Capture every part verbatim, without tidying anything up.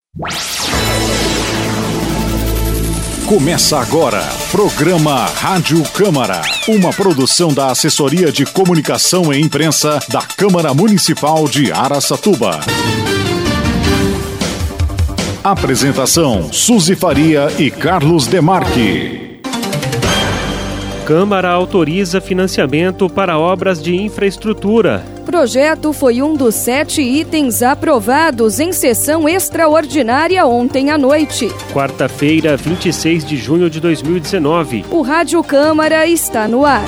Começa agora, programa Rádio Câmara, uma produção da Assessoria de Comunicação e Imprensa da Câmara Municipal de Araçatuba. Apresentação, Suzy Faria e Carlos Demarque. Câmara autoriza financiamento para obras de infraestrutura. Projeto foi um dos sete itens aprovados em sessão extraordinária ontem à noite. Quarta-feira, vinte e seis de junho de dois mil e dezenove. O Rádio Câmara está no ar.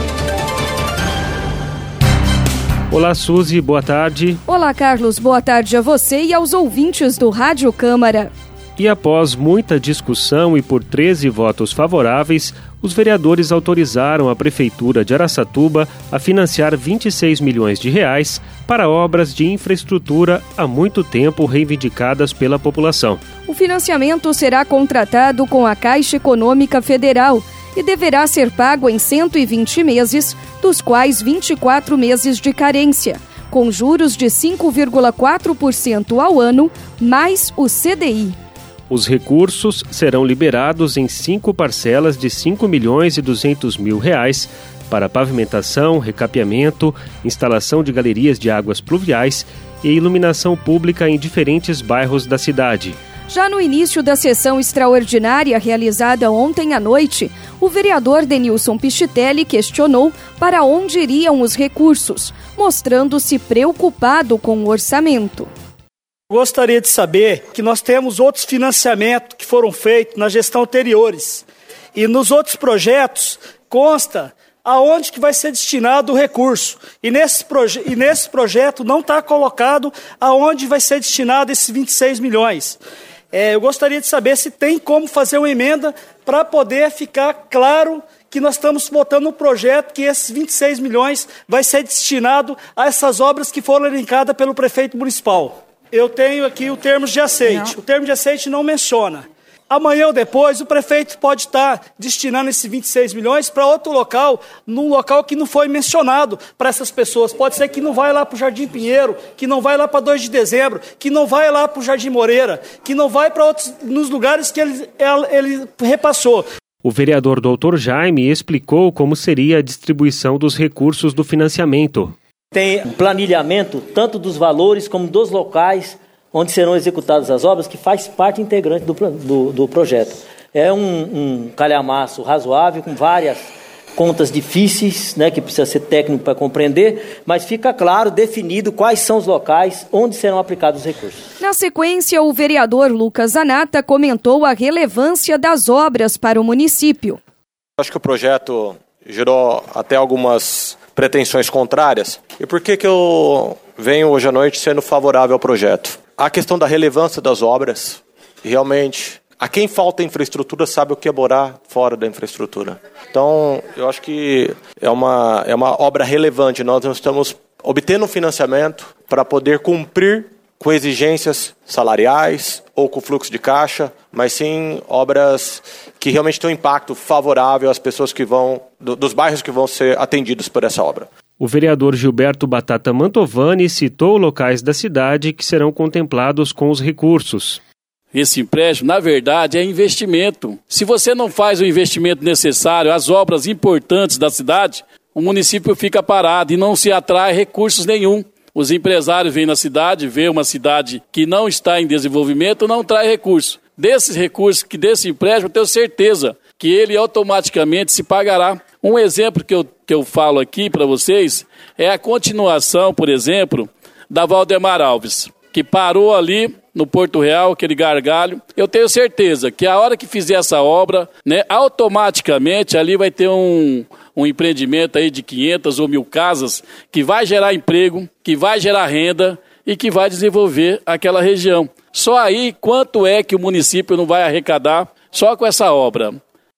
Olá, Suzy, boa tarde. Olá, Carlos, boa tarde a você e aos ouvintes do Rádio Câmara. E após muita discussão e por treze votos favoráveis, os vereadores autorizaram a Prefeitura de Araçatuba a financiar vinte e seis milhões de reais para obras de infraestrutura há muito tempo reivindicadas pela população. O financiamento será contratado com a Caixa Econômica Federal e deverá ser pago em cento e vinte meses, dos quais vinte e quatro meses de carência, com juros de cinco vírgula quatro por cento ao ano, mais o C D I. Os recursos serão liberados em cinco parcelas de cinco milhões e duzentos mil reais para pavimentação, recapeamento, instalação de galerias de águas pluviais e iluminação pública em diferentes bairros da cidade. Já no início da sessão extraordinária realizada ontem à noite, o vereador Denilson Pichitelli questionou para onde iriam os recursos, mostrando-se preocupado com o orçamento. Gostaria de saber que nós temos outros financiamentos que foram feitos na gestão anteriores. E nos outros projetos consta aonde que vai ser destinado o recurso. E nesse, proje- e nesse projeto não está colocado aonde vai ser destinado esses vinte e seis milhões. É, eu gostaria de saber se tem como fazer uma emenda para poder ficar claro que nós estamos votando um projeto que esses vinte e seis milhões vai ser destinado a essas obras que foram elencadas pelo prefeito municipal. Eu tenho aqui o termo de aceite. Não. O termo de aceite não menciona. Amanhã ou depois, o prefeito pode estar destinando esses vinte e seis milhões para outro local, num local que não foi mencionado para essas pessoas. Pode ser que não vai lá para o Jardim Pinheiro, que não vai lá para dois de dezembro, que não vai lá para o Jardim Moreira, que não vai para outros nos lugares que ele, ele repassou. O vereador doutor Jaime explicou como seria a distribuição dos recursos do financiamento. Tem planilhamento tanto dos valores como dos locais onde serão executadas as obras, que faz parte integrante do, do, do projeto. É um, um calhamaço razoável, com várias contas difíceis, né, que precisa ser técnico para compreender, mas fica claro, definido quais são os locais onde serão aplicados os recursos. Na sequência, o vereador Lucas Zanata comentou a relevância das obras para o município. Acho que o projeto gerou até algumas pretensões contrárias. E por que que eu venho hoje à noite sendo favorável ao projeto? A questão da relevância das obras, realmente, a quem falta infraestrutura sabe o que é morar fora da infraestrutura. Então, eu acho que é uma, é uma obra relevante. Nós não estamos obtendo um financiamento para poder cumprir com exigências salariais ou com fluxo de caixa, mas sim obras que realmente têm um impacto favorável às pessoas que vão, do, dos bairros que vão ser atendidos por essa obra. O vereador Gilberto Batata Mantovani citou locais da cidade que serão contemplados com os recursos. Esse empréstimo, na verdade, é investimento. Se você não faz o investimento necessário, as obras importantes da cidade, o município fica parado e não se atrai recursos nenhum. Os empresários vêm na cidade, vê uma cidade que não está em desenvolvimento, não traz recurso. Desses recursos, que desse empréstimo, eu tenho certeza que ele automaticamente se pagará. Um exemplo que eu, que eu falo aqui para vocês é a continuação, por exemplo, da Valdemar Alves, que parou ali no Porto Real, aquele gargalho. Eu tenho certeza que a hora que fizer essa obra, né, automaticamente ali vai ter um, um empreendimento aí de quinhentas ou mil casas que vai gerar emprego, que vai gerar renda e que vai desenvolver aquela região. Só aí quanto é que o município não vai arrecadar só com essa obra?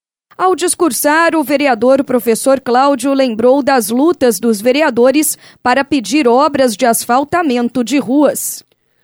Ao discursar, o vereador professor Cláudio lembrou das lutas dos vereadores para pedir obras de asfaltamento de ruas.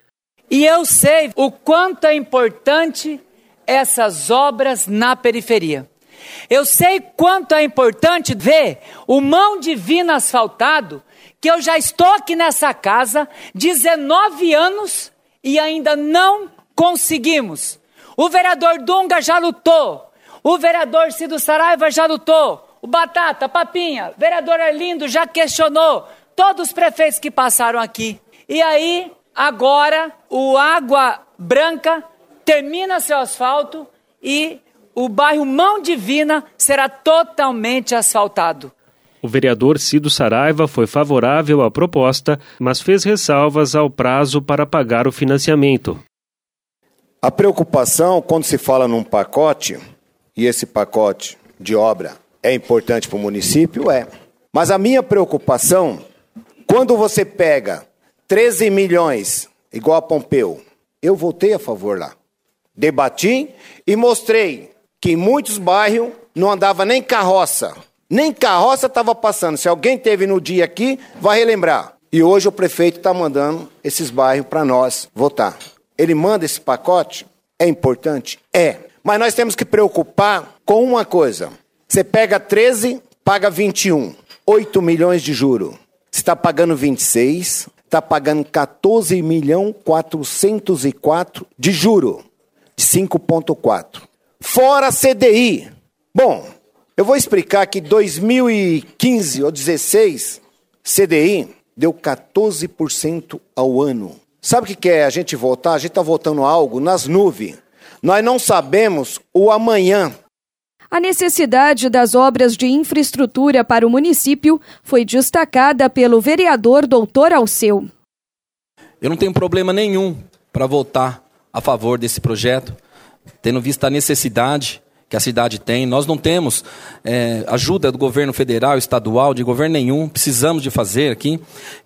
E eu sei o quanto é importante essas obras na periferia. Eu sei quanto é importante ver o Mão Divina asfaltado, que eu já estou aqui nessa casa dezenove anos e ainda não conseguimos. O vereador Dunga já lutou, o vereador Cido Saraiva já lutou, o Batata, Papinha, vereador Arlindo já questionou, todos os prefeitos que passaram aqui. E aí, agora, o Água Branca termina seu asfalto e o bairro Mão Divina será totalmente asfaltado. O vereador Cido Saraiva foi favorável à proposta, mas fez ressalvas ao prazo para pagar o financiamento. A preocupação, quando se fala num pacote, e esse pacote de obra é importante para o município, é. Mas a minha preocupação, quando você pega treze milhões, igual a Pompeu, eu votei a favor lá. Debati e mostrei que em muitos bairros não andava nem carroça. Nem carroça estava passando. Se alguém teve no dia aqui, vai relembrar. E hoje o prefeito está mandando esses bairros para nós votar. Ele manda esse pacote? É importante? É. Mas nós temos que preocupar com uma coisa. Você pega treze, paga vinte e um. oito milhões de juro. Você está pagando vinte e seis, está pagando quatorze milhões quatrocentos e quatro de juro. De cinco vírgula quatro. Fora C D I. Bom, eu vou explicar que dois mil e quinze ou dezesseis, C D I deu quatorze por cento ao ano. Sabe o que é a gente votar? A gente está votando algo nas nuvens. Nós não sabemos o amanhã. A necessidade das obras de infraestrutura para o município foi destacada pelo vereador doutor Alceu. Eu não tenho problema nenhum para votar a favor desse projeto, tendo visto a necessidade que a cidade tem. Nós não temos é, ajuda do governo federal, estadual, de governo nenhum, precisamos de fazer aqui.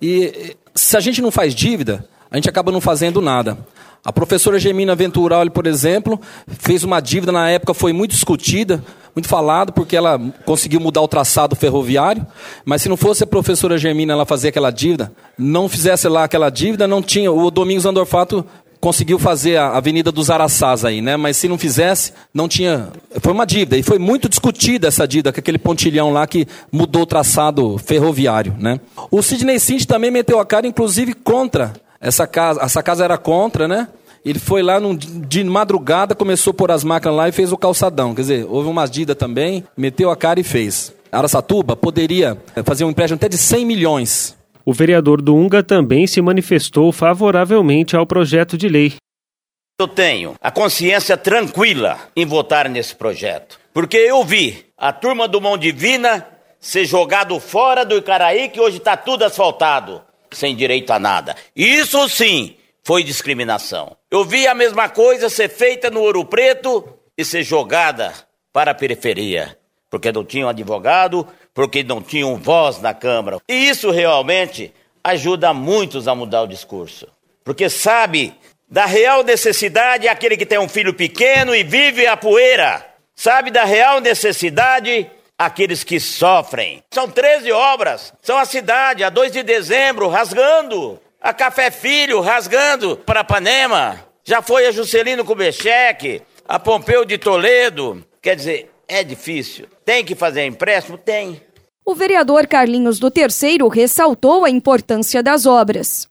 E se a gente não faz dívida, a gente acaba não fazendo nada. A professora Germina Ventural, por exemplo, fez uma dívida, na época foi muito discutida, muito falado, porque ela conseguiu mudar o traçado ferroviário, mas se não fosse a professora Germina ela fazer aquela dívida, não fizesse lá aquela dívida, não tinha, o Domingos Andorfato conseguiu fazer a Avenida dos Araçás aí, né? Mas se não fizesse, não tinha... Foi uma dívida, e foi muito discutida essa dívida, com aquele pontilhão lá que mudou o traçado ferroviário, né? O Sidney Cinti também meteu a cara, inclusive, contra essa casa. Essa casa era contra, né? Ele foi lá num, de madrugada, começou a pôr as máquinas lá e fez o calçadão. Quer dizer, houve uma dívida também, meteu a cara e fez. Araçatuba poderia fazer um empréstimo até de cem milhões. O vereador Dunga também se manifestou favoravelmente ao projeto de lei. Eu tenho a consciência tranquila em votar nesse projeto, porque eu vi a turma do Mão Divina ser jogado fora do Icaraí, que hoje está tudo asfaltado, sem direito a nada. Isso sim foi discriminação. Eu vi a mesma coisa ser feita no Ouro Preto e ser jogada para a periferia, porque não tinham advogado, porque não tinham voz na Câmara. E isso realmente ajuda muitos a mudar o discurso. Porque sabe da real necessidade aquele que tem um filho pequeno e vive a poeira. Sabe da real necessidade aqueles que sofrem. São treze obras. São a cidade, a dois de dezembro, rasgando. A Café Filho, rasgando para Ipanema. Já foi a Juscelino Kubitschek, a Pompeu de Toledo. Quer dizer... É difícil. Tem que fazer empréstimo? Tem. O vereador Carlinhos do Terceiro ressaltou a importância das obras.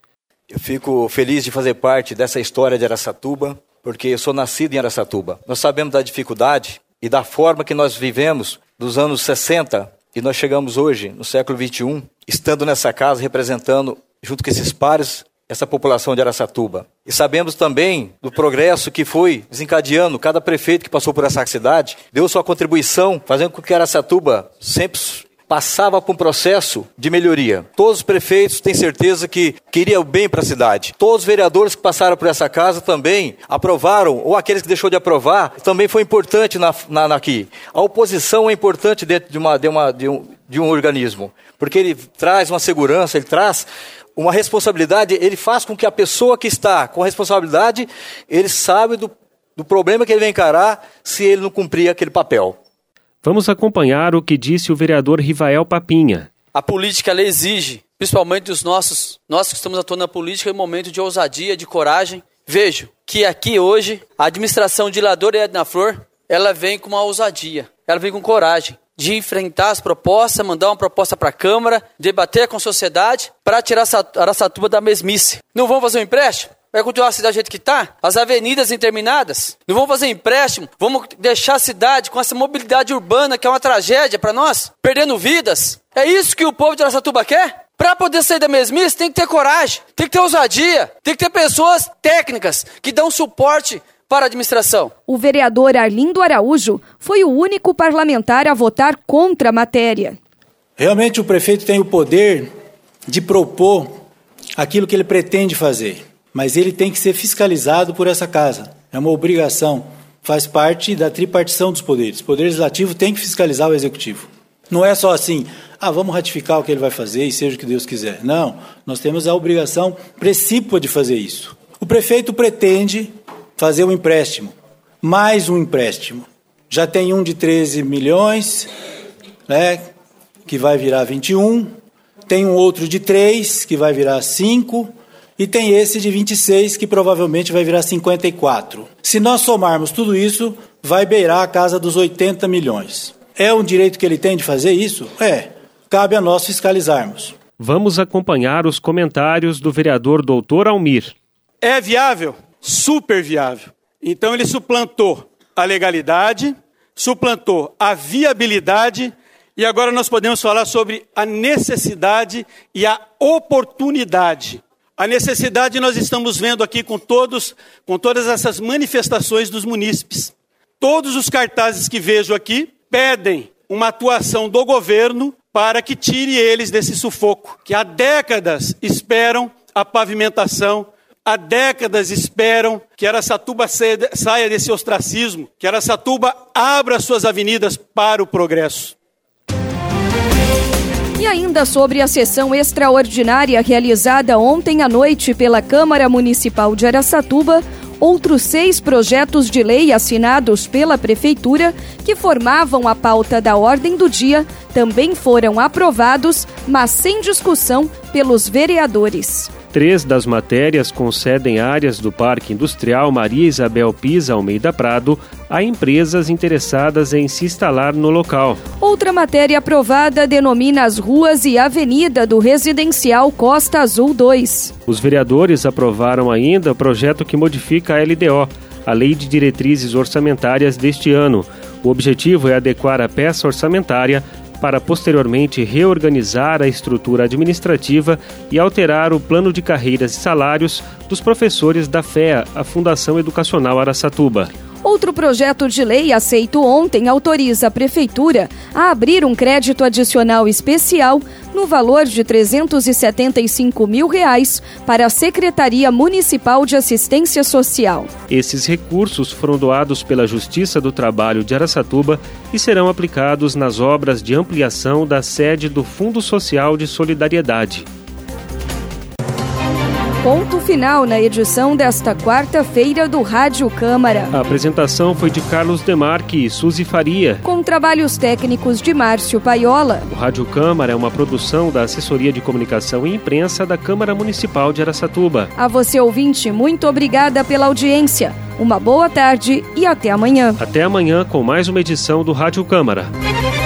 Eu fico feliz de fazer parte dessa história de Araçatuba, porque eu sou nascido em Araçatuba. Nós sabemos da dificuldade e da forma que nós vivemos dos anos sessenta e nós chegamos hoje, no século vinte e um, estando nessa casa, representando, junto com esses pares, essa população de Araçatuba. E sabemos também do progresso que foi desencadeando, cada prefeito que passou por essa cidade deu sua contribuição, fazendo com que Araçatuba sempre passava por um processo de melhoria. Todos os prefeitos têm certeza que queriam bem para a cidade. Todos os vereadores que passaram por essa casa também aprovaram, ou aqueles que deixou de aprovar, também foi importante na, na, aqui. A oposição é importante dentro de, uma, de, uma, de, um, de um organismo, porque ele traz uma segurança, ele traz uma responsabilidade, ele faz com que a pessoa que está com responsabilidade, ele sabe do, do problema que ele vai encarar se ele não cumprir aquele papel. Vamos acompanhar o que disse o vereador Rivael Papinha. A política ela exige, principalmente dos nossos, nós que estamos atuando na política, em um momento de ousadia, de coragem. Vejo que aqui hoje, a administração de Lador e Edna Flor, ela vem com uma ousadia, ela vem com coragem de enfrentar as propostas, mandar uma proposta para a Câmara, debater com a sociedade para tirar a Araçatuba da mesmice. Não vamos fazer um empréstimo? Vai continuar a cidade do jeito que está? As avenidas interminadas? Não vamos fazer empréstimo? Vamos deixar a cidade com essa mobilidade urbana que é uma tragédia para nós? Perdendo vidas? É isso que o povo de Araçatuba quer? Para poder sair da mesmice, tem que ter coragem, tem que ter ousadia, tem que ter pessoas técnicas que dão suporte para a administração. O vereador Arlindo Araújo foi o único parlamentar a votar contra a matéria. Realmente o prefeito tem o poder de propor aquilo que ele pretende fazer, mas ele tem que ser fiscalizado por essa casa. É uma obrigação, faz parte da tripartição dos poderes. O Poder Legislativo tem que fiscalizar o Executivo. Não é só assim, ah, vamos ratificar o que ele vai fazer e seja o que Deus quiser. Não, nós temos a obrigação precípua de fazer isso. O prefeito pretende fazer um empréstimo, mais um empréstimo. Já tem um de treze milhões, né, que vai virar vinte e um, tem um outro de três, que vai virar cinco, e tem esse de vinte e seis, que provavelmente vai virar cinquenta e quatro. Se nós somarmos tudo isso, vai beirar a casa dos oitenta milhões. É um direito que ele tem de fazer isso? É. Cabe a nós fiscalizarmos. Vamos acompanhar os comentários do vereador doutor Almir. É viável? Super viável. Então ele suplantou a legalidade, suplantou a viabilidade e agora nós podemos falar sobre a necessidade e a oportunidade. A necessidade nós estamos vendo aqui com todos, com todas essas manifestações dos munícipes. Todos os cartazes que vejo aqui pedem uma atuação do governo para que tire eles desse sufoco, que há décadas esperam a pavimentação, há décadas esperam que Araçatuba saia desse ostracismo, que Araçatuba abra suas avenidas para o progresso. E ainda sobre a sessão extraordinária realizada ontem à noite pela Câmara Municipal de Araçatuba, outros seis projetos de lei assinados pela Prefeitura, que formavam a pauta da ordem do dia, também foram aprovados, mas sem discussão pelos vereadores. Três das matérias concedem áreas do Parque Industrial Maria Isabel Pisa Almeida Prado a empresas interessadas em se instalar no local. Outra matéria aprovada denomina as ruas e avenida do Residencial Costa Azul dois. Os vereadores aprovaram ainda o projeto que modifica a L D O, a Lei de Diretrizes Orçamentárias deste ano. O objetivo é adequar a peça orçamentária para posteriormente reorganizar a estrutura administrativa e alterar o plano de carreiras e salários dos professores da F E A, a Fundação Educacional Araçatuba. Outro projeto de lei aceito ontem autoriza a Prefeitura a abrir um crédito adicional especial no valor de trezentos e setenta e cinco mil reais para a Secretaria Municipal de Assistência Social. Esses recursos foram doados pela Justiça do Trabalho de Araçatuba e serão aplicados nas obras de ampliação da sede do Fundo Social de Solidariedade. Ponto final na edição desta quarta-feira do Rádio Câmara. A apresentação foi de Carlos Demarque e Suzy Faria, com trabalhos técnicos de Márcio Paiola. O Rádio Câmara é uma produção da Assessoria de Comunicação e Imprensa da Câmara Municipal de Araçatuba. A você, ouvinte, muito obrigada pela audiência. Uma boa tarde e até amanhã. Até amanhã com mais uma edição do Rádio Câmara.